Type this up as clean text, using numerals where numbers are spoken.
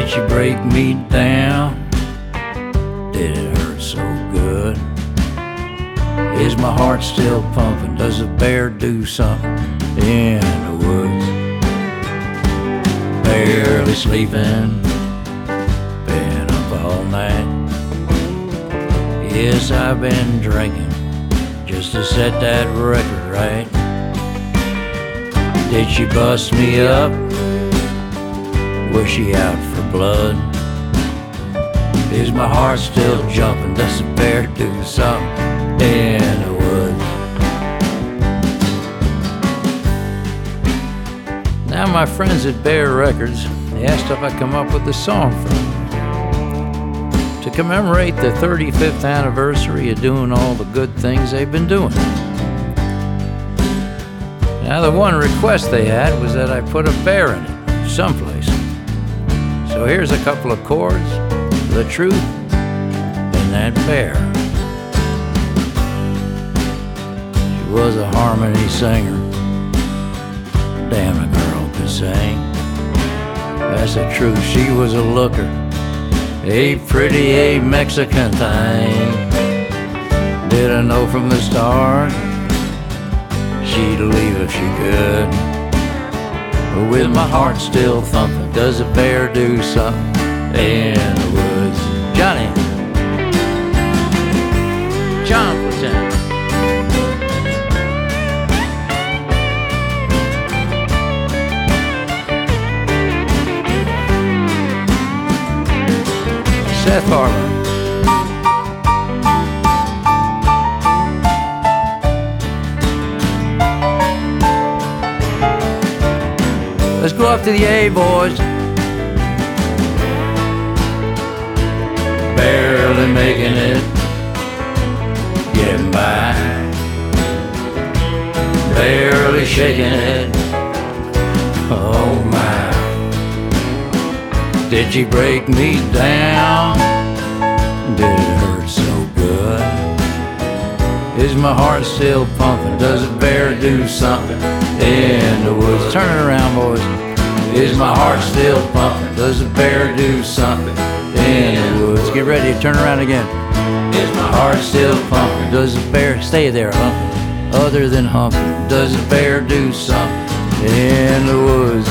Did she break me down? Did it hurt so good? Is my heart still pumping? Does a bear do something in the woods? Barely sleeping, been up all night. Yes, I've been drinking just to set that record right. Did she bust me up? Was she out for blood? Is my heart still jumping? Does a bear do something in the woods? Now my friends at Bear Records, they asked if I'd come up with a song for them to commemorate the 35th anniversary of doing all the good things they've been doing. Now the one request they had was that I put a bear in it someplace. So here's a couple of chords, the truth and that bear. She was a harmony singer, damn, a girl could sing. That's the truth, she was a looker, a pretty, a Mexican thing. Did I know from the start she'd leave if she could? But with my heart still thumping, does a bear do something in the woods? Johnny, John Platine. Seth Harlan. Let's go up to the A, boys. Barely making it, getting by. Barely shaking it, oh my. Did she break me down? Did it hurt so good? Is my heart still pumping? Does a bear do something in the woods? Turn it around, boys. Is my heart still pumping? Does a bear do something in the woods? Get ready to turn around again. Is my heart still pumping? Does a bear, stay there, humping, other than humping? Does a bear do something in the woods?